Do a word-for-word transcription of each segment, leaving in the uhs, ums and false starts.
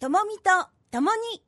ともみとともに。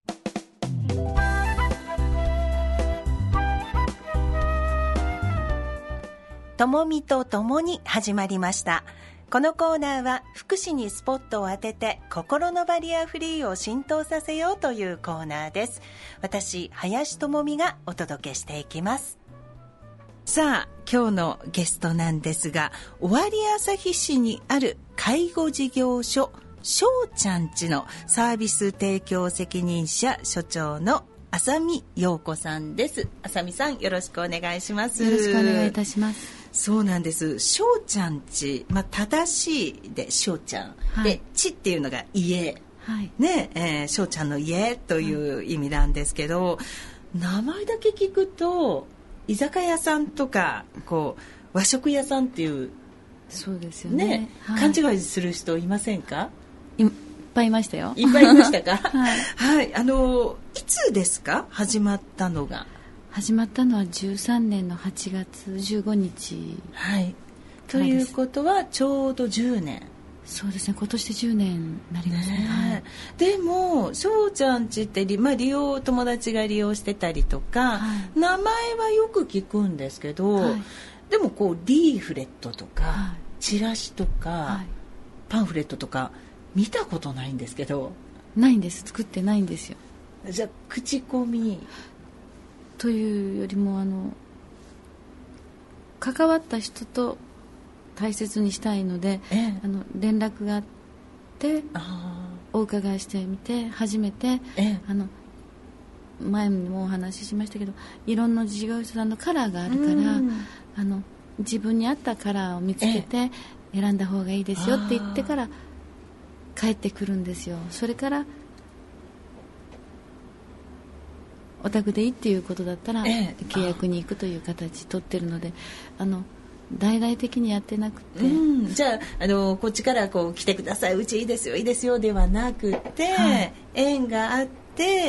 ともみとともに始まりました。このコーナーは福祉にスポットを当てて心のバリアフリーを浸透させようというコーナーです。私林智美がお届けしていきます。さあ今日のゲストなんですが、尾張旭市にある介護事業所しょうちゃんちのサービス提供責任者所長の浅見陽子さんです。浅見さん、よろしくお願いします。 よろしくお願いいたします。 そうなんです。しょうちゃんち、まあ、正しいでしょうちゃん、はい、でちっていうのが家、はいねえー、しょうちゃんの家という意味なんですけど、はい、名前だけ聞くと居酒屋さんとかこう和食屋さんっていう、 そうですよね、 はい、勘違いする人いませんか？ いっぱいいましたよ。 いっぱいいましたか？ はい、 はい、あのいつですか始まったのが？ 始まったのはじゅうさんねんのはちがつじゅうごにち、 はい、ということはちょうどじゅうねん。 そうですね、今年でじゅうねんになりますね。はい、 でもしょうちゃんちって、まあ、利用友達が利用してたりとか、はい、名前はよく聞くんですけど、はい、でもこうリーフレットとか、はい、チラシとか、はい、パンフレットとか見たことないんですけど。 ないんです、作ってないんですよ。 じゃあ口コミというよりも、あの関わった人と大切にしたいので、ええ、あの連絡があってお伺いしてみて初めて、ええ、あの前にもお話ししましたけど、いろんな事業者さんのカラーがあるから、あの自分に合ったカラーを見つけて選んだ方がいいですよって言ってから帰ってくるんですよ。それからお宅でいいっていうことだったら、ええ、契約に行くという形取ってるので、あの大々的にやってなくて、 うん、じゃあ、あのこっちからこう来てください、うちいいですよいいですよではなくて、はい、縁があって、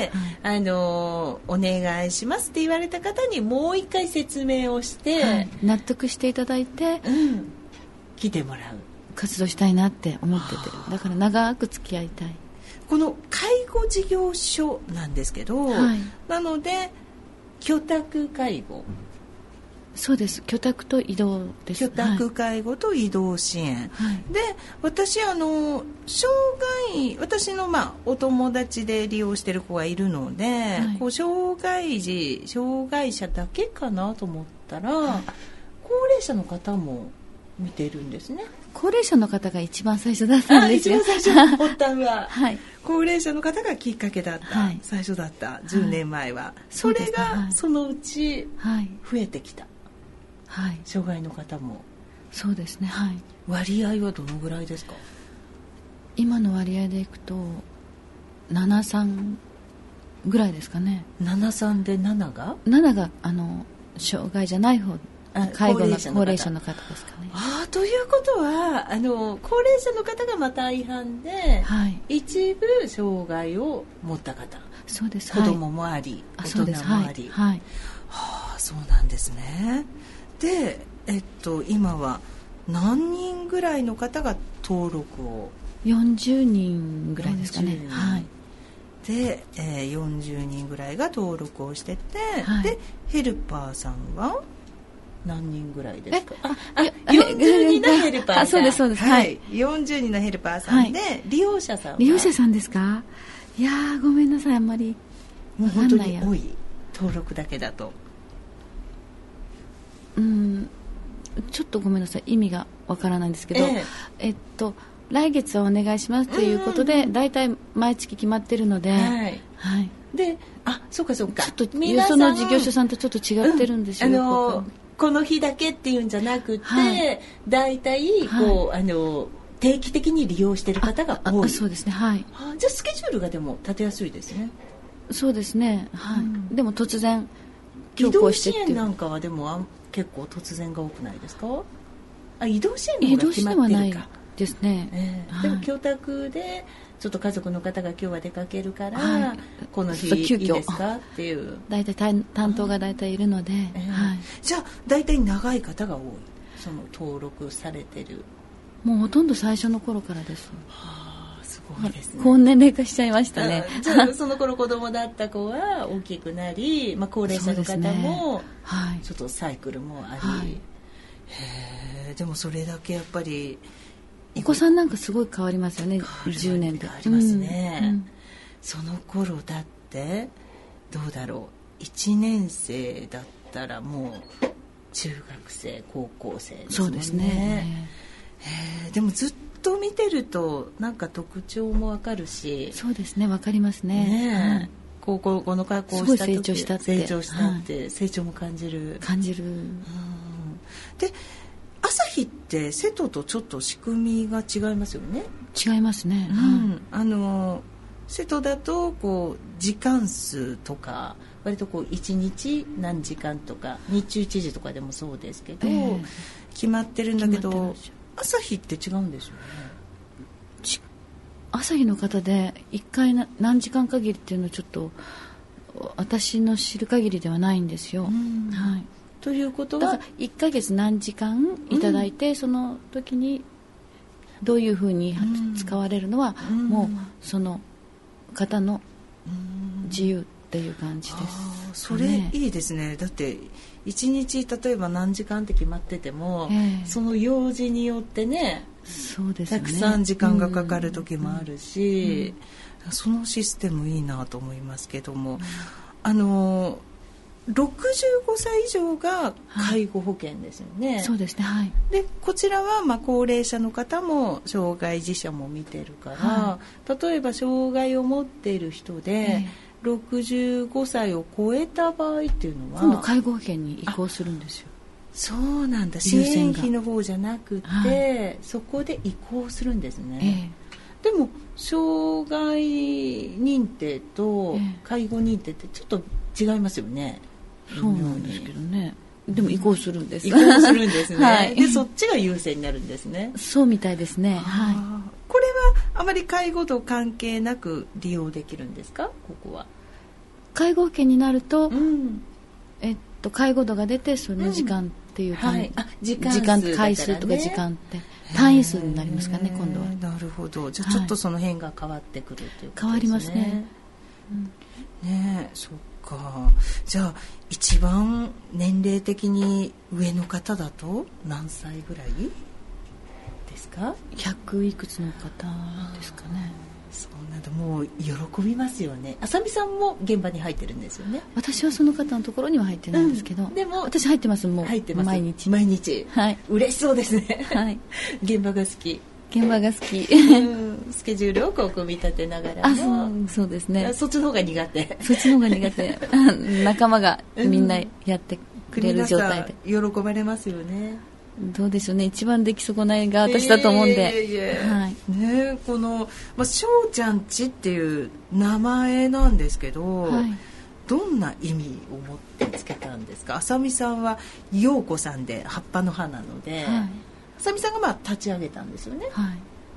はい、あのお願いしますって言われた方にもう一回説明をして、はい、 納得していただいて、 うん、来てもらう活動したいなって思ってて、だから長く付き合いたい。 この介護事業所なんですけど、はい、なので居宅介護。 そうです、居宅と移動です。 居宅介護と移動支援、はい、で私あの障害私の、まあ、お友達で利用してる子がいるので、はい、こう障害児障害者だけかなと思ったら、はい、高齢者の方も見てるんですね。 高齢者の方が一番最初だったんですよ。 一番最初発端は、 はい、 高齢者の方がきっかけだった、はい、最初だったじゅうねんまえは、はい、それがそのうち増えてきた、はい、障害の方も。 そうですね、はい、 割合はどのぐらいですか？ 今の割合でいくとななさんぐらいですかね。 ななさんでなながなながあの障害じゃない方、介護の高齢者の方ですかね。 あ、ということはあの高齢者の方がまた大半で、はい、一部障害を持った方、 そうです、 子供もあり、はい、大人もあり、 はいはい、 はあ、そうなんですね。で、えっと、今は何人ぐらいの方が登録を？ よんじゅうにんぐらいですかね。はい、 で、えー、よんじゅうにんぐらいが登録をしてて、はい、でヘルパーさんは何人ぐらいですか？ああよんじゅうにんのヘルパーさん。 あ、そうですそうです、はい、 よんじゅうにんのヘルパーさんで、はい、利用者さんは？ 利用者さんですか？いやー、ごめんなさい、あんまりもう本当に多い、登録だけだと。 うん、ちょっとごめんなさい、意味がわからないんですけど、えええっと来月はお願いしますということで、だいたい毎月決まってるので、はいはい、 で、あ、そうかそうか、 ちょっとその事業所さんとちょっと違ってるんですよ、 うん、あのこの日だけっていうんじゃなくて、はい、だいたいこう、はい、あの定期的に利用している方が多い。 そうですね、はい。 あ、じゃあスケジュールがでも立てやすいですね。 そうですね、はい、うん、でも突然移動支援なんかはでもあ結構突然が多くないですか？あ、移動支援の方が決まってるか。移動支援はないですね、 えーはい、でも居宅でちょっと家族の方が今日は出かけるから、はい、この日いいですかっていう、 大体担当が大体いるので、えーはい、 じゃあ大体長い方が多い、その登録されてる？ もうほとんど最初の頃からです。 はあ、すごいですね。 高年齢化しちゃいましたね。 じゃあその頃子供だった子は大きくなり、まあ、高齢者の方もちょっとサイクルもあり、はい、へー、でもそれだけやっぱりお子さんなんかすごい変わりますよね。じゅうねんで変わりますね、 うんうん、 その頃だってどうだろう、いちねん生だったらもう中学生高校生ですもんね。そうですね。へー、でもずっと見てるとなんか特徴もわかるし。 そうですね、わかりますね。 ね、うん、高校この格好をした時成長したって成長したって、はい、成長も感じる感じる、うん、 で朝日って瀬戸とちょっと仕組みが違いますよね。 違いますね、 うん、あの瀬戸だとこう時間数とか割とこういちにち何時間とか日中いちじとかでもそうですけど、えー、決まってるんだけど朝日って違うんですよね。 朝日の方でいっかい何時間限りっていうのはちょっと私の知る限りではないんですよ、はい、 ということはだからいっかげつ何時間いただいて、うん、その時にどういうふうに使われるのは、うん、もうその方の自由っていう感じです、ね、 あ、それいいですね。だっていちにち例えば何時間って決まってても、えー、その用事によってね、 そうですね、 たくさん時間がかかる時もあるし、うんうん、そのシステムいいなと思いますけども、うん、あのろくじゅうごさい以上が介護保険ですよね、 はい、そうですね、はい、 でこちらはまあ高齢者の方も障害児者も見てるから、はい、例えば障害を持っている人で、えー、ろくじゅうごさいを超えた場合っていうのは今度介護保険に移行するんですよ。 そうなんだ、支援費の方じゃなくて、はい、そこで移行するんですね、ええ、でも障害認定と介護認定ってちょっと違いますよね、 ええ、そうなんですけどね。でも移行するんです。 移行するんですね、はい、でそっちが優先になるんですね。 そうみたいですね、はい、 これはあまり介護と関係なく利用できるんですか。ここは介護保険になると、うん、えっと、介護度が出てその時間っていう単、うん、はい、あ、時間数だからね、時間回数とか時間って単位数になりますかね、今度は。 なるほど。じゃあちょっとその辺が変わってくるということですね。 変わりますね、 うん、ねえ、そっか。じゃあ一番年齢的に上の方だと何歳ぐらいですか。 ひゃくいくつの方ですかね。 そうなんだ、もう喜びますよね。あさみさんも現場に入ってるんですよね。 私はその方のところには入ってないんですけど、うん、でも私入ってます。もう入ってます、毎日毎日、はい、嬉しそうですね、はい、現場が好き現場が好き、 うん、スケジュールをこう組み立てながらも。あ、 そう、そうですね。 そっちの方が苦手。 そっちの方が苦手仲間がみんなやってくれる状態で、 うん、喜ばれますよね。 どうでしょうね、一番出来損ないが私だと思うんで、 いやいやいや、はい、ね、この、まあ、しょうちゃんちっていう名前なんですけど、はい、どんな意味を持ってつけたんですか。あさみさんは陽子さんで葉っぱの葉なので、はい、あさみさんがまあ立ち上げたんですよね、はい、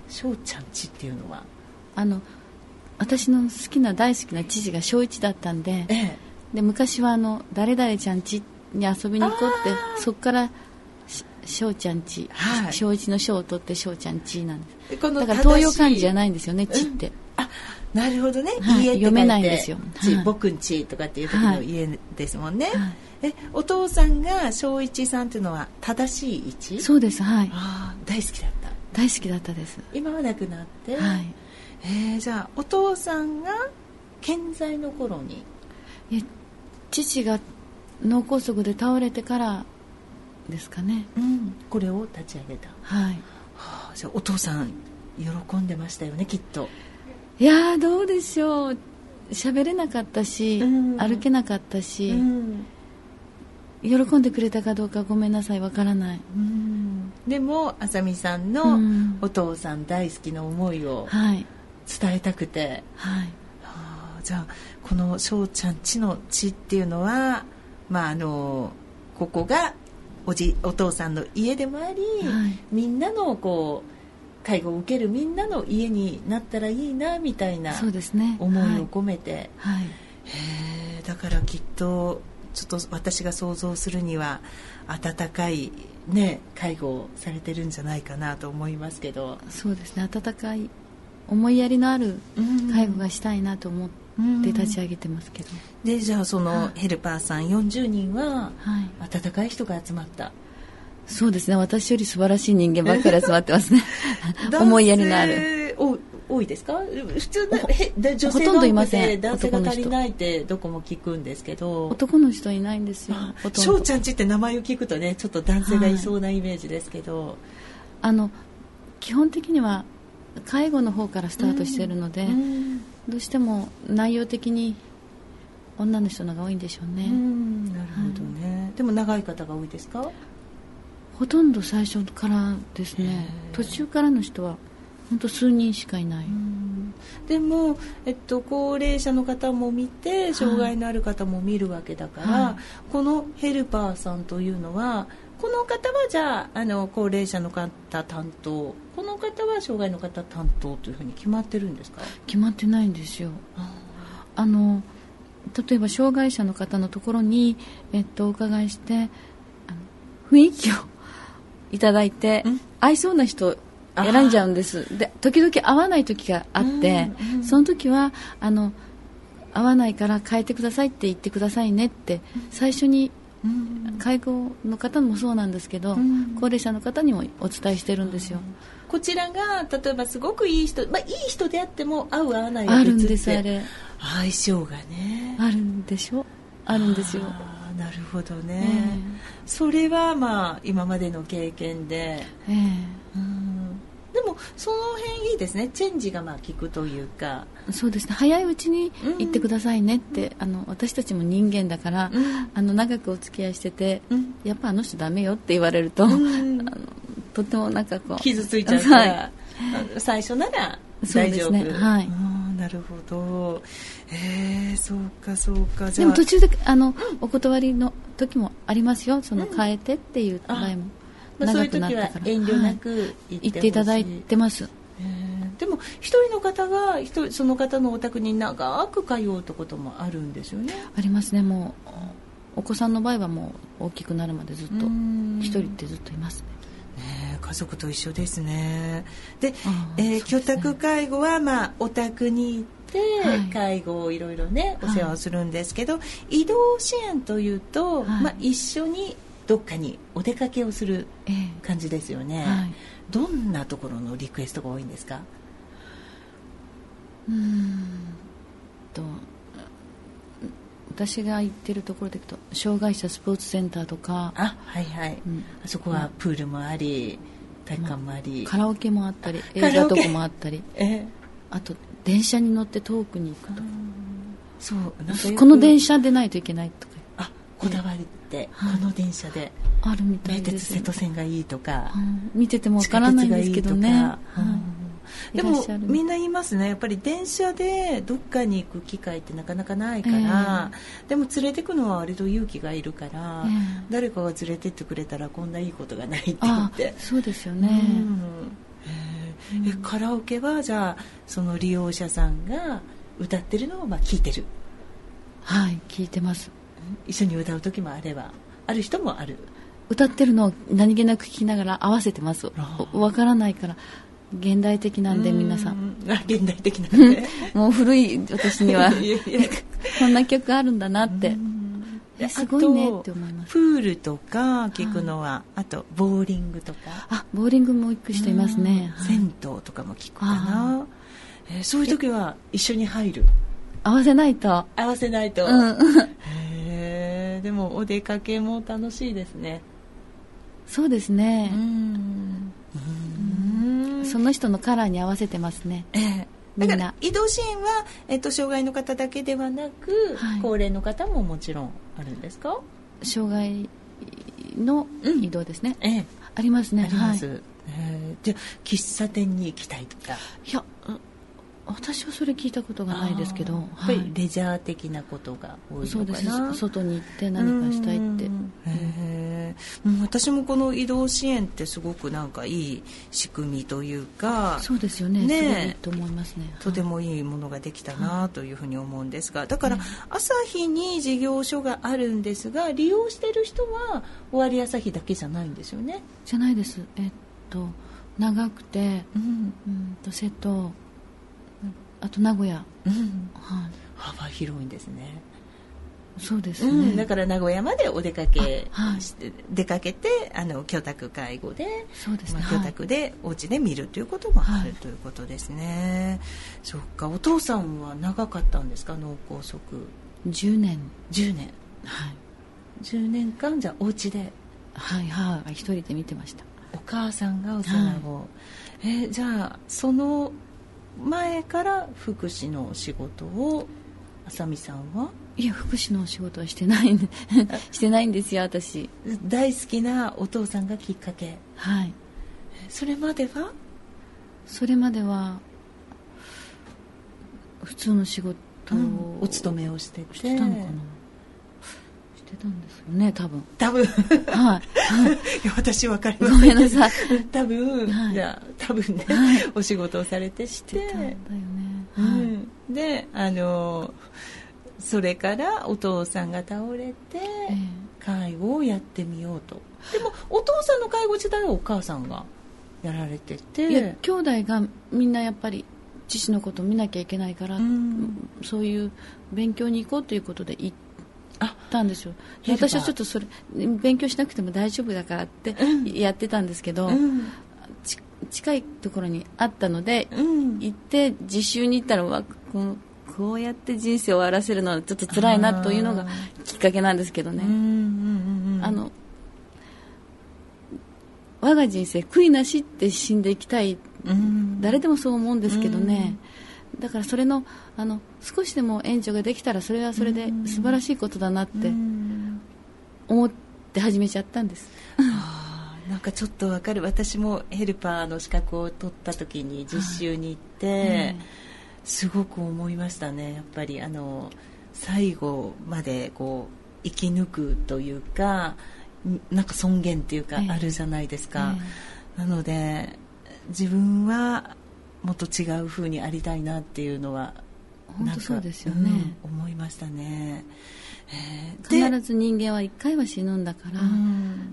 しょうちゃんちっていうのはあの私の好きな大好きな父が小一だったんで、ええ、で昔はあの誰々ちゃんちに遊びに行こうってそこからしょうちゃんち、はい、小一の小を取ってしょうちゃんちなんです。このだから東洋漢字じゃないんですよね、ちって、うん、 あ、なるほどね、 はい、家って読めないんですよ、 はい、僕んちとかっていう時の家ですもんね、はい、えお父さんが小一さんっていうのは正しい位置。 そうです、はい、 あ、大好きだった。 大好きだったです。 今は亡くなって、 はい、 えー、じゃあお父さんが健在の頃に、 え父が脳梗塞で倒れてからですかね、 うん、これを立ち上げた、 はい、 はあ、じゃあお父さん喜んでましたよね、きっと。 いやどうでしょう、喋れなかったし、うん、歩けなかったし、うん、喜んでくれたかどうかごめんなさい、わからない、うん、 でもあさみさんのお父さん大好きな思いを伝えたくて、はい、はあ、じゃあこのしょうちゃんちのちっていうのは、まあ、あのここがおじお父さんの家でもあり、はい、みんなのこう介護を受けるみんなの家になったらいいなみたいな思いを込めて、はいはい、へー、だからきっとちょっと私が想像するには温かい、ね、介護をされてるんじゃないかなと思いますけど。 そうですね、温かい思いやりのある介護がしたいなと思って立ち上げてますけど、 でじゃあそのヘルパーさんよんじゅうにんは温かい人が集まった、はい、 そうですね。私より素晴らしい人間ばっかり集まってますね思いやりのある。 お多いですか？普通の女性ほとんどいません。 男性が足りないってどこも聞くんですけど、 男の人いないんですよ。 翔ちゃんちって名前を聞くとね、ちょっと男性がいそうなイメージですけど、はい、 あの基本的には介護の方からスタートしているので、うん、どうしても内容的に女の人の方が多いんでしょうね。うん、 なるほどね、はい、でも長い方が多いですか？ ほとんど最初からですね。途中からの人は本当数人しかいない。うん、 でも、えっと、高齢者の方も見て障害のある方も見るわけだから、はい、このヘルパーさんというのはこの方はじゃあ、あの高齢者の方担当、この方は障害の方担当というふうに決まってるんですか？ 決まってないんですよ。あの例えば障害者の方のところに、えっと、お伺いしてあの雰囲気をいただいて合いそうな人選んじゃうんです。で時々合わない時があって、うんうん、その時はあの合わないから変えてくださいって言ってくださいねって最初に、うん、介護の方もそうなんですけど、うん、高齢者の方にもお伝えしてるんですよ。 こちらが例えばすごくいい人、まあ、いい人であっても合う合わないは別ってあるんです。あれ相性がねあるんでしょ。あるんですよ。 なるほどね、えー、それはまあ今までの経験で、えーうん、でもその辺いいですね。チェンジがまあ効くというか。 そうですね。早いうちに言ってくださいねって、うん、あの私たちも人間だから、うん、あの長くお付き合いしてて、うん、やっぱあの人ダメよって言われると、うん、あのとてもなんかこう傷ついちゃうから、はい、最初なら大丈夫。そうですね、 はい、 なるほど。えー、そうかそうか。じゃあでも途中であの、うん、お断りの時もありますよ。その変えてっていう場合も、 うん、長くなったから、まあ、そういう時は遠慮なく言ってほしい、はい、 言っていただいてます。 えー、でも一人の方が一人その方のお宅に長く通うってこともあるんですよね。 ありますね。もうお子さんの場合はもう大きくなるまでずっと一人ってずっといますね。 ね、家族と一緒ですね。で、えー、居宅介護は、まあ、お宅に行って、はい、介護をいろいろねお世話をするんですけど、はい、移動支援というと、はい、まあ、一緒にどっかにお出かけをする感じですよね、えーはい、どんなところのリクエストが多いんですか？ うーんと私が行ってるところでいくと障害者スポーツセンターとか、 あ、はいはい、うん、あそこはプールもあり体育館もあり、 カラオケもあったり映画とかもあったり、えー、あと電車に乗って遠くに行くとか、そうなんかこの電車でないといけないとか、 あ、こだわりって、はい、この電車であるみたいです。 名鉄瀬戸線がいいとか、 うん、見ててもわからないんですけどね。 でもみんな言いますね。やっぱり電車でどっかに行く機会ってなかなかないから、えー、でも連れてくのは割と勇気がいるから、えー、誰かが連れてってくれたらこんないいことがないって言って。 そうですよね、 うんえー、えカラオケはじゃあその利用者さんが歌ってるのをまあ聞いてる？ はい、聞いてます。 一緒に歌う時もあればある人もある。 歌ってるのを何気なく聞きながら合わせてます。わからないから現代的なんで皆さん。 あ、現代的なんでもう古い私にはこんな曲あるんだなってえすごいねって思います。 プールとか聞くのは、はい、あとボーリングとか。 あ、ボーリングも行く人いますね、 はい、銭湯とかも聞くかな、えー、そういう時は一緒に入る？ 合わせないと合わせないと、 うん、 へー、でもお出かけも楽しいですね。 そうですね。うんうん、その人のカラーに合わせてますね、えー、みんな。だから移動支援は、えっと、障害の方だけではなく、はい、高齢の方ももちろんあるんですか？ 障害の移動ですね、 うん、えー、 ありますね。 あります、はい、えー、じゃあ喫茶店に行きたいとか。 いや、私はそれ聞いたことがないですけど、やっぱりレジャー的なことが多いのかな。 そうです。外に行って何かしたいって。 へー、もう私もこの移動支援ってすごくなんかいい仕組みというか。 そうですよね。ね、すごいいいと思いますね。 とてもいいものができたなというふうに思うんですが、だから朝日に事業所があるんですが、利用している人は尾張朝日だけじゃないんですよね。 じゃないです。えっと長くて、うん、うんと瀬戸あと名古屋、 うんはい、 幅広いんですね。 そうですね、 うん、だから名古屋までお出かけして、 はい、 出かけてあの居宅介護で、 そうですね、 まあ、居宅でお家で見るということもある、 はい、 ということですね。そっか、お父さんは長かったんですか、脳梗塞。 じゅうねん。 じゅうねん、 はい、 じゅうねんかんじゃあお家で。 はい、母が一人で見てました。 お母さんがお世話を、はい、えじゃあその前から福祉の仕事をあさみさんは。 いや、福祉のお仕事はしてないんでしてないんですよ、私。 大好きなお父さんがきっかけ。 はい。 それまではそれまでは普通の仕事を、うん、 お勤めをしててしてたのかな、してたんですよね、多分多分はいいや私分かりません。 ごめんなさい多分、はい、じゃあ多分ね、はい、お仕事をされてしてしてたんだよね、 うん、であのそれからお父さんが倒れて、えー、介護をやってみようと。でもお父さんの介護自体はお母さんがやられてて、 いや兄弟がみんなやっぱり父のことを見なきゃいけないから、うん、そういう勉強に行こうということで行ったんですよ。で私はちょっとそれ勉強しなくても大丈夫だからってやってたんですけど、うん、ち近いところにあったので、うん、行って実習に行ったらわこのこうやって人生を終わらせるのはちょっと辛いなというのがきっかけなんですけどね。うんうんうん、あの我が人生悔いなしって死んでいきたい、うん、誰でもそう思うんですけどね、うん、だからそれの、あの少しでも援助ができたらそれはそれで素晴らしいことだなって思って始めちゃったんです、うん、 あなんかちょっとわかる。私もヘルパーの資格を取った時に実習に行って、はいうんすごく思いましたね。やっぱりあの最後までこう生き抜くというかなんか尊厳っていうかあるじゃないですか、えーえー、なので自分はもっと違う風にありたいなっていうのは本当そうですよね、 うん、思いましたね、 えー、必ず人間はいっかいは死ぬんだから、うん、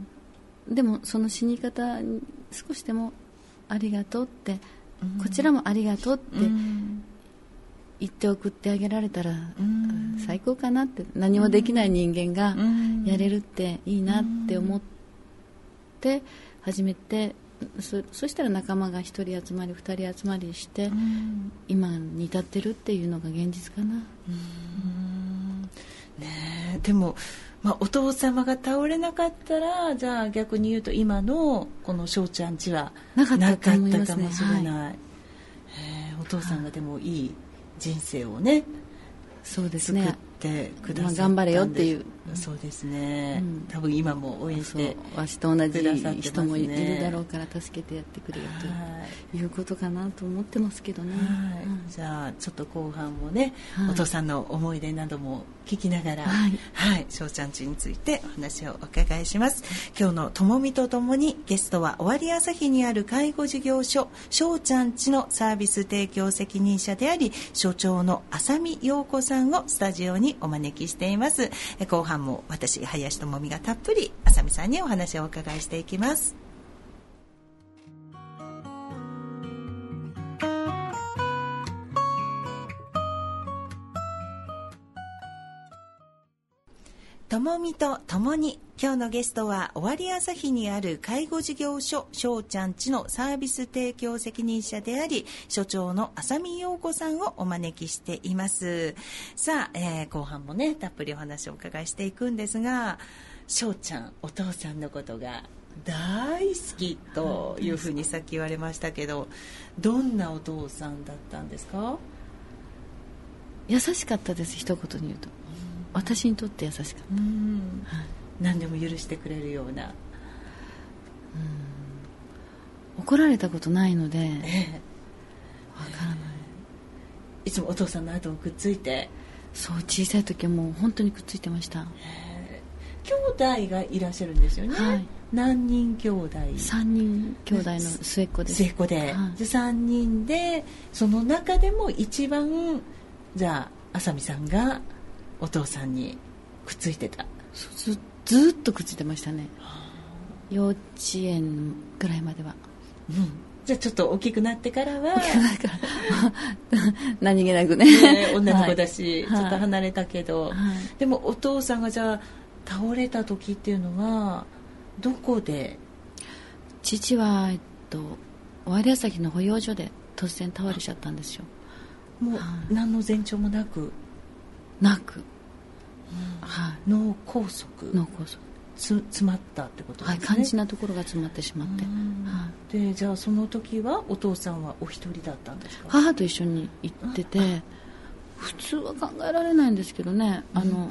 でもその死に方に少しでもありがとうって、うん、こちらもありがとうって、うん言って送ってあげられたら最高かなって。何もできない人間がやれるっていいなって思って始めて そ, そしたら仲間がひとり集まりふたり集まりして今に至ってるっていうのが現実かな。 うんねでも、まあ、お父様が倒れなかったらじゃあ逆に言うと今のこの翔ちゃん家はなかったかもしれない、はい、お父さんがでもいい人生をねそうですね作ってくださったんで、 まあ、頑張れよっていう、 うん、そうですね、うん、多分今も応援してわしと同じ人もいるだろうから助けてやってくれよということかなと思ってますけどね、 はいうん、じゃあちょっと後半もね、はい、お父さんの思い出なども聞きながら、はいはい、翔ちゃん家についてお話をお伺いします。今日のともみとともにゲストは尾張朝日にある介護事業所翔ちゃん家のサービス提供責任者であり所長の浅見陽子さんをスタジオにお招きしています。後半も私林智美がたっぷり浅見さんにお話をお伺いしていきます。ともみとともに今日のゲストは尾張朝日にある介護事業所翔ちゃん家のサービス提供責任者であり所長の浅見陽子さんをお招きしています。さあ、えー、後半もねたっぷりお話をお伺いしていくんですが翔ちゃんお父さんのことが大好きというふうにさっき言われましたけどどんなお父さんだったんですか？ 優しかったです。一言に言うと私にとって優しかった。うん、 はい、何でも許してくれるような。うん怒られたことないので、ええ、わからない、 いつもお父さんの後をくっついて。 そう小さい時はもう本当にくっついてました。 兄弟がいらっしゃるんですよね、はい、何人兄弟？ さんにん兄弟の末っ子です。 末っ子で、はい、でさんにんでその中でも一番じゃあ浅見さんがお父さんにくっついてた。 ず, ずーっとくっついてましたね。幼稚園ぐらいまでは、 うん、 じゃあちょっと大きくなってからは何気なくねね女の子だし、 はい、 ちょっと離れたけど、はい、でもお父さんがじゃあ倒れた時っていうのはどこで？ 父は、えっと、尾張旭の保養所で突然倒れちゃったんですよ。 もう何の前兆もなくなく、うんはい、脳梗塞脳梗塞つ詰まったってことですね。 はい、肝心なところが詰まってしまって、 はい、でじゃあその時はお父さんはお一人だったんですか？ 母と一緒に行ってて、普通は考えられないんですけどね、あの、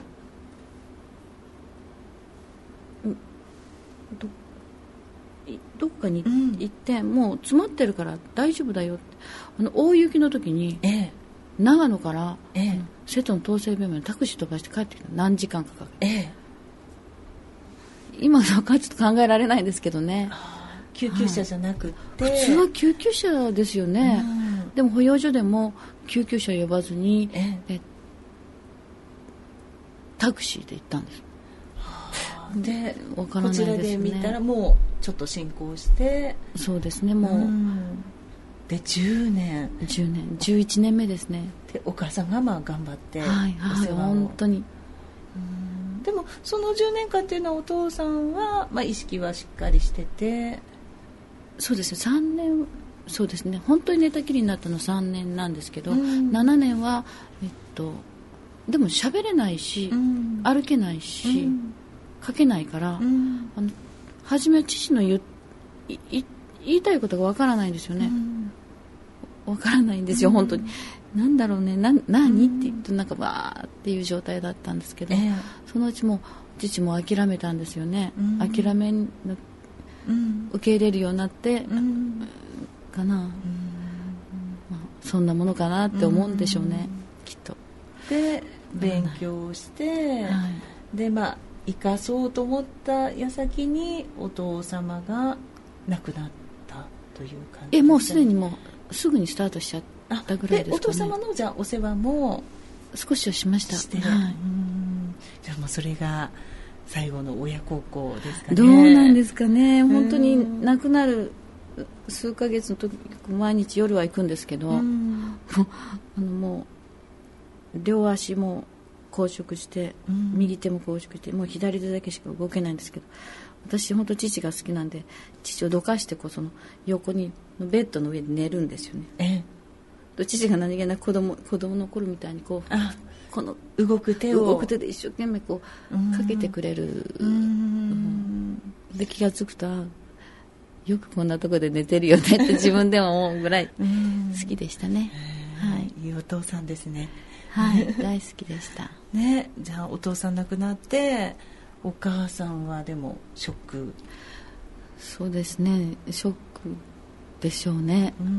うん、どどっかに行って、うん、もう詰まってるから大丈夫だよって。あの大雪の時に、ええ、長野から、ええ、瀬戸の東西病院にタクシー飛ばして帰ってきた。何時間かかって、ええ、今のはちょっと考えられないんですけどね。 救急車じゃなくて、 はい、普通は救急車ですよね、うん、でも保養所でも救急車呼ばずに、ええ、タクシーで行ったんです。 でわからないですね。こちらで見たらもうちょっと進行して、 そうですね、もう、うん、 でじゅうねんじゅうねんじゅういちねんめですね。 でお母さんがまあ頑張ってお世話を、 はいはい、本当に。 うん、でもそのじゅうねんかんっていうのはお父さんは、まあ、意識はしっかりしてて。 そうですね、さんねん、そうですね、本当に寝たきりになったのさんねんなんですけど、うん、ななねんは、えっと、でも喋れないし、うん、歩けないし、うん、書けないから、うん、あの初めは父の言いい言いたいことがわからないんですよね。わ、うん、からないんですよ、うん、本当に。なんだろうね、な何、うん、って言うとなんかバーっていう状態だったんですけど、えー、そのうちも父も諦めたんですよね。うん、諦めの、うん、受け入れるようになって、うん、かな、うん、まあ、そんなものかなって思うんでしょうね、うん、きっと。 で勉強して、はい、でまあ生かそうと思った矢先にお父様が亡くなったという感じですかね。 えもうすでにもうすぐにスタートしちゃったぐらいですかね。 でお父様のじゃあお世話も少しはしました。 して、はい、うんじゃあもうそれが最後の親孝行ですかね。 どうなんですかね。本当に亡くなる数ヶ月の時毎日夜は行くんですけど、あのもう両足も拘束して、うん、右手も拘束して、もう左手だけしか動けないんですけど、私本当父が好きなんで父をどかしてこうその横にベッドの上で寝るんですよね。ええ、父が何気なく子供子供の頃みたいにこうこの動く手を動く手で一生懸命こうかけてくれる。うん、で気がつくとよくこんなとこで寝てるよねって自分でも思うぐらい好きでしたね。 はい、いいお父さんですね。 はい、大好きでしたね。じゃあお父さん亡くなってお母さんはでもショック。 そうですね、ショックでしょうね。うん、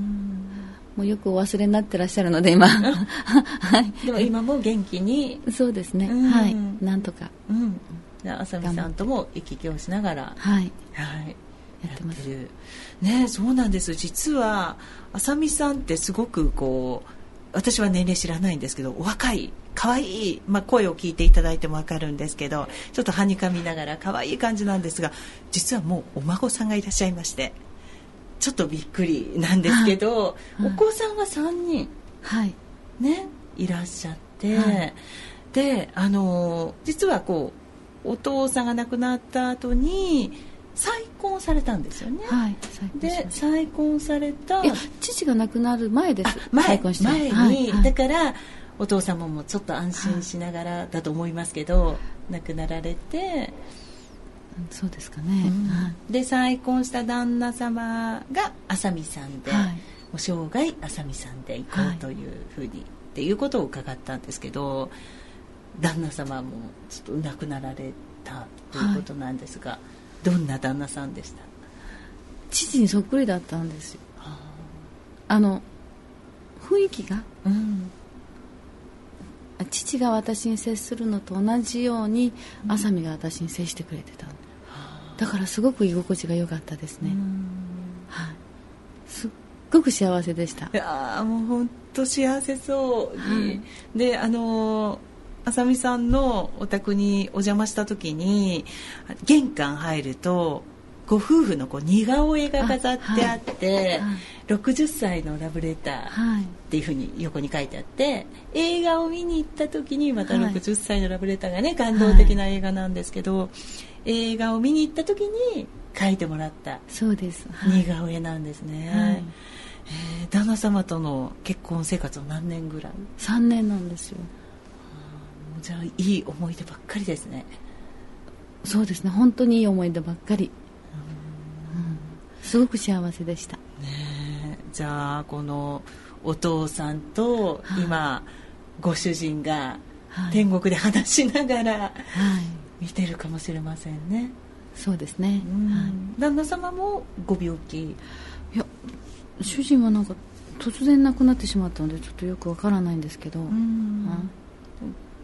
もうよくお忘れになってらっしゃるので今はい、 でも今も元気に。 そうですね、うん、はい、なんとか、うん、 じゃあ浅見さんとも行き来をしながら、 はい、 はい、やってますね。そうなんです。実は浅見さんってすごくこう私は年齢知らないんですけどお若い可愛い、まあ、声を聞いていただいても分かるんですけどちょっとはにかみながら可愛い感じなんですが、実はもうお孫さんがいらっしゃいましてちょっとびっくりなんですけど、はいはい、お子さんがさんにん、はいね、いらっしゃって、はい、であの実はこうお父さんが亡くなった後に再婚されたんですよね。はい、再婚で再婚された。 いや父が亡くなる前です。 前再婚した前に、はいはい、だからお父様もちょっと安心しながらだと思いますけど、はい、亡くなられて、 そうですかね、 うん、で再婚した旦那様が浅見さんで、はい、もう生涯浅見さんで行こうというふうに、はい、っていうことを伺ったんですけど、旦那様もちょっと亡くなられたということなんですが、はい、どんな旦那さんでした？ 父にそっくりだったんですよ。あの雰囲気が、うん、父が私に接するのと同じように浅見が私に接してくれてた、うん、だからすごく居心地が良かったですね、はい、すっごく幸せでした。 いやもう本当幸せそうに、はい、であの浅見さんのお宅にお邪魔した時に玄関入るとご夫婦のこう似顔絵が飾ってあって、はいはい、ろくじゅっさいのラブレターっていうふうに横に書いてあって、映画を見に行った時にまたろくじゅっさいのラブレターがね、感動的な映画なんですけど、はい、映画を見に行った時に書いてもらった似顔絵なんですね、はいはい、えー、旦那様との結婚生活は何年ぐらい？ さんねんなんですよ。 じゃあいい思い出ばっかりですね。 そうですね、本当にいい思い出ばっかり、うんうん、すごく幸せでした、 ね、じゃあこのお父さんと今、はい、ご主人が天国で話しながら見てるかもしれませんね、はい、 そうですね、 うん、はい、旦那様もご病気？ いや、主人はなんか突然亡くなってしまったのでちょっとよくわからないんですけど、うん、 はい、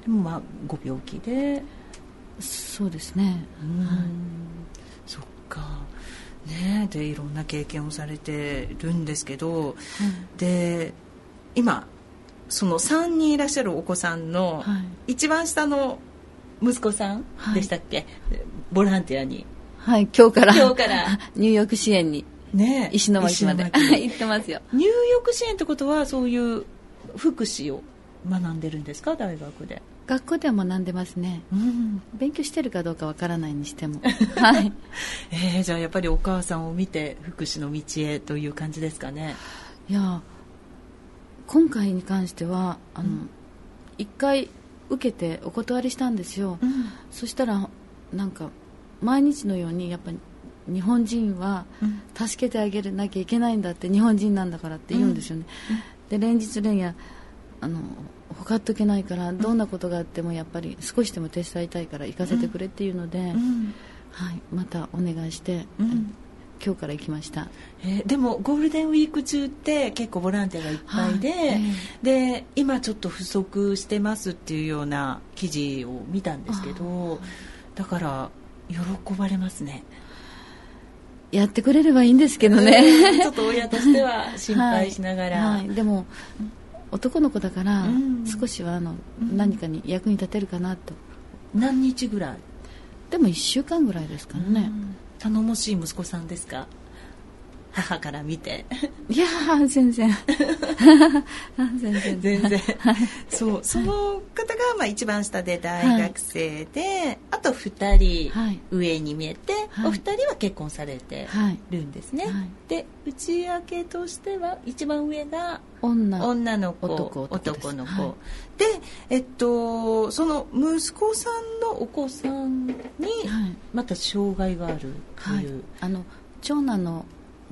でもまあご病気で。 そうですね、 うん、はい、そっかね。でいろんな経験をされてるんですけど、うん、で今そのさんにんいらっしゃるお子さんの一番下の息子さんでしたっけ、はい、ボランティアに、 はい、今日から今日から入浴支援に、ね、石巻まで行ってますよ。 入浴支援ってことはそういう福祉を学んでるんですか？大学で。 学校では学んでますね、うん、勉強してるかどうかわからないにしても、はい、 えー、じゃあやっぱりお母さんを見て福祉の道へという感じですかね。 いや、今回に関してはあの、うん、いっかい受けてお断りしたんですよ、うん、そしたらなんか毎日のようにやっぱり日本人は助けてあげなきゃいけないんだって、日本人なんだからって言うんですよね、うんうん、で連日連夜あのほかっとけないからどんなことがあってもやっぱり少しでも手伝いたいから行かせてくれっていうので、うんうん、はい、またお願いして、うん、今日から行きました、 えー、でもゴールデンウィーク中って結構ボランティアがいっぱいで、はい、えー、で今ちょっと不足してますっていうような記事を見たんですけど、だから喜ばれますね。 やってくれればいいんですけどね、 えー、ちょっと親としては心配しながら、 はいはい、でも男の子だから、うん、少しはあの、うん、何かに役に立てるかなと。 何日ぐらい？ でもいっしゅうかんぐらいですからね、うん、 頼もしい息子さんですか？母から見て。 いやー全然全然全然そうその方がまあ一番下で大学生で、はい、あとふたり上に見えて、はい、お二人は結婚されてるんですね、はいはい、で内訳としては一番上が 女, 女の子 男, 男の子、はい、で、えっと、その息子さんのお子さんにまた障害があるという、はい、 あの長男の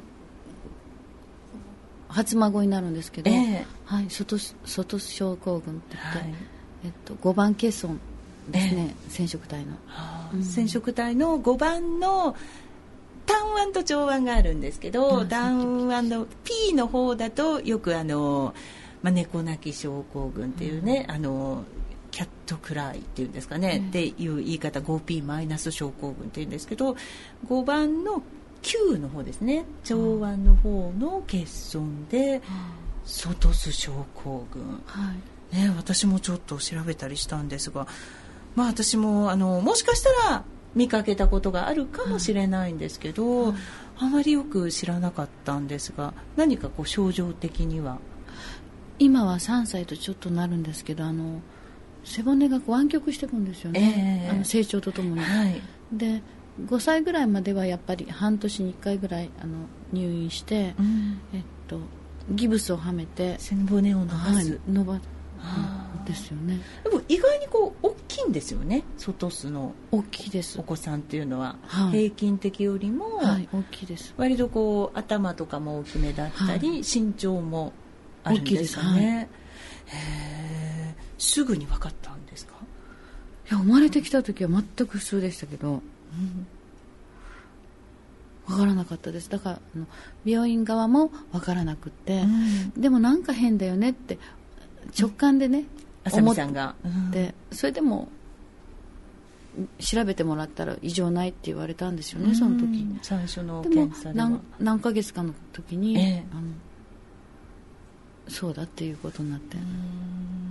初孫になるんですけど、えーはい、外外症候群って言って、はい、えっと、ごばん欠損ですね、えー、染色体の、 はあ、うん、染色体のごばんの単腕と長腕があるんですけど、単腕の P の方だとよくあの、まあ、猫泣き症候群っていうね、うん、あのキャットクライっていうんですかね、うん、っていう言い方 ごピー マイナス症候群っていうんですけど、ごばんのきゅうの方ですね、長腕の方の欠損でソトス症候群、はいね、私もちょっと調べたりしたんですが、まあ、私もあのもしかしたら見かけたことがあるかもしれないんですけど、はいはい、あまりよく知らなかったんですが、何かこう症状的には？ 今はさんさいとちょっとなるんですけど、あの背骨がこう湾曲していくんですよね、えー、あの成長とともに、はい、でごさいぐらいまではやっぱり半年にいっかいぐらいあの入院して、うん、えっと、ギブスをはめて背骨を伸ばす、はい、 伸ばですよね。 でも意外にこう大きいんですよね、ソトスの大きいですお子さんっていうのは、はい、平均的よりも、 はい、大きいです。 割とこう頭とかも大きめだったり、はい、身長もあるんですかね。大きいです、はい、へー、すぐに分かったんですか？ いや、生まれてきた時は全く普通でしたけど、うん、分からなかったです。だからあの病院側も分からなくって、うん、でもなんか変だよねって直感でね、 あさみさんが、 うん、でそれでも調べてもらったら異常ないって言われたんですよね、その時。 最初の検査ではでも 何, 何ヶ月かの時に、えー、あのそうだっていうことになって、うん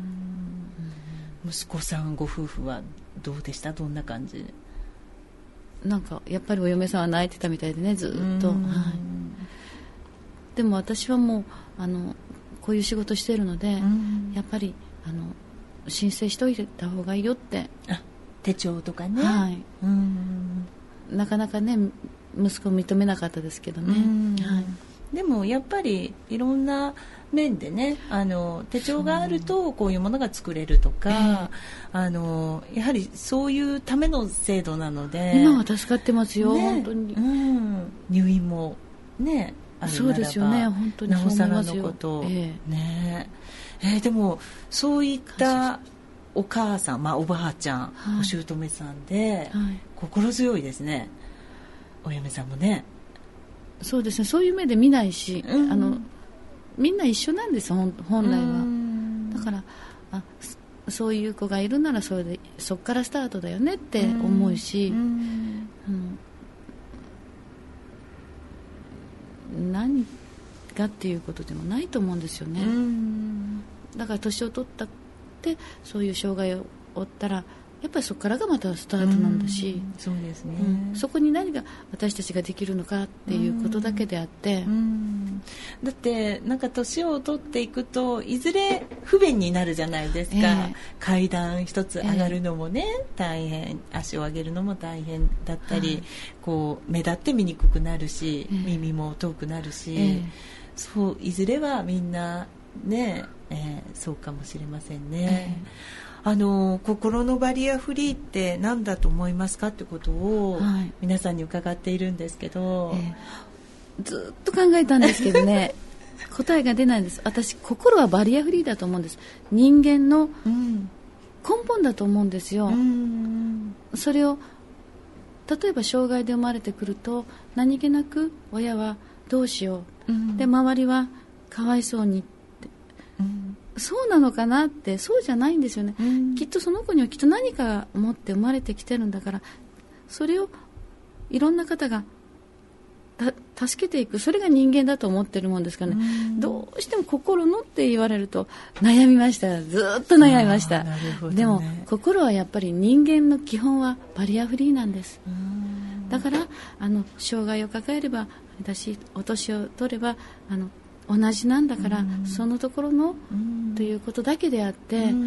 、息子さんご夫婦はどうでした？どんな感じ？ なんかやっぱりお嫁さんは泣いてたみたいでね、ずっと、はい、でも私はもうあのこういう仕事してるので、やっぱりあの申請しといた方がいいよって。 あ、手帳とかね、 はい、うんなかなかね息子認めなかったですけどね、はい、 でもやっぱりいろんな面でね、あの手帳があるとこういうものが作れるとか、えー、あのやはりそういうための制度なので今は助かってますよ、ね、本当に、 うん、入院もねあるならばそうですよね、本当になおさらのこと、えーねえー、でもそういったお母さん、まあ、おばあちゃん、はい、お姑さんで、はい、心強いですね。お嫁さんもね。 そうですね、そういう目で見ないし、うん、あのみんな一緒なんです、本来は。だからあそういう子がいるならそれでそっからスタートだよねって思うし、うんうん、何がっていうことでもないと思うんですよね。だから年を取ったってそういう障害を負ったらやっぱりそこからがまたスタートなんだし、 うん、そうですね、 うん、そこに何が私たちができるのかっていうことだけであって、うんうん、 だってなんか年を取っていくといずれ不便になるじゃないですか、えー、階段一つ上がるのもね、えー、大変、足を上げるのも大変だったり、はい、こう目立って見にくくなるし、えー、耳も遠くなるし、えー、そういずれはみんなね、えー、そうかもしれませんね、えーあの心のバリアフリーって何だと思いますかってことを皆さんに伺っているんですけど、はいえー、ずっと考えたんですけどね答えが出ないんです。私心はバリアフリーだと思うんです。人間の根本だと思うんですよ、うん、それを例えば障害で生まれてくると何気なく親はどうしよう、うん、で周りはかわいそうにって、うんそうなのかなって。そうじゃないんですよね、うん、きっとその子にはきっと何か持って生まれてきてるんだから、それをいろんな方が助けていく、それが人間だと思ってるもんですからね、うん、どうしても心のって言われると悩みました。ずっと悩みました、ね、でも心はやっぱり人間の基本はバリアフリーなんです、うん、だからあの障害を抱えれば私お年を取ればあの同じなんだから、うん、そのところの、うん、ということだけであって、うん、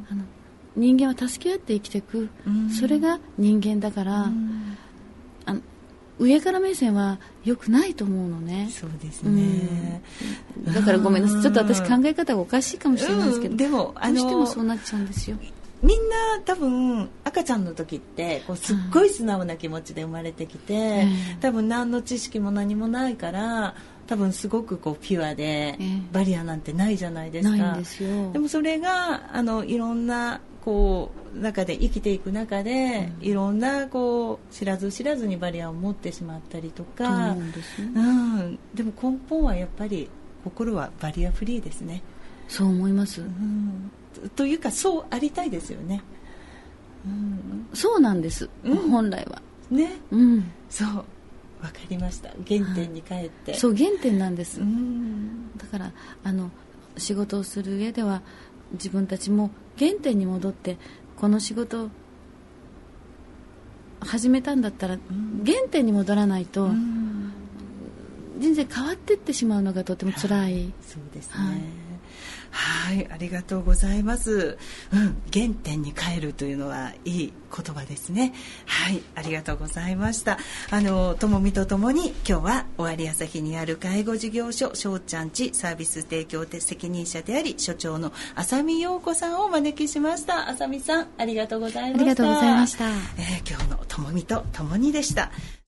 あの人間は助け合って生きていく、うん、それが人間だから、うん、あの上から目線は良くないと思うのね。 そうですね、 うん、だからごめんなさい、ちょっと私考え方がおかしいかもしれないですけど、 うん、でもどうしてもそうなっちゃうんですよ。 みんな多分赤ちゃんの時ってこうすっごい素直な気持ちで生まれてきて、うん、多分何の知識も何もないから多分すごくこうピュアで、えー、バリアなんてないじゃないですか。 ないんですよ。 でもそれがあのいろんなこう中で生きていく中で、うん、いろんなこう知らず知らずにバリアを持ってしまったりとか、と思うんですね、うん、でも根本はやっぱり心はバリアフリーですね。 そう思います、 うん、というかそうありたいですよね、 うん、そうなんです、うん、本来はね、 うん、 そうわかりました。原点に帰って、 そう原点なんです。うんだからあの仕事をする上では自分たちも原点に戻ってこの仕事を始めたんだったら原点に戻らないと人生変わっていってしまうのがとても辛い、はい、 そうですね、はいはい、ありがとうございます、うん、原点に帰るというのはいい言葉ですね。はい、ありがとうございました。あのともみとともに今日は尾張旭にある介護事業所しょうちゃんちサービス提供責任者であり所長の浅見陽子さんをお招きしました。浅見さんありがとうございました。 ありがとうございました、 えー、今日のともみとともにでした。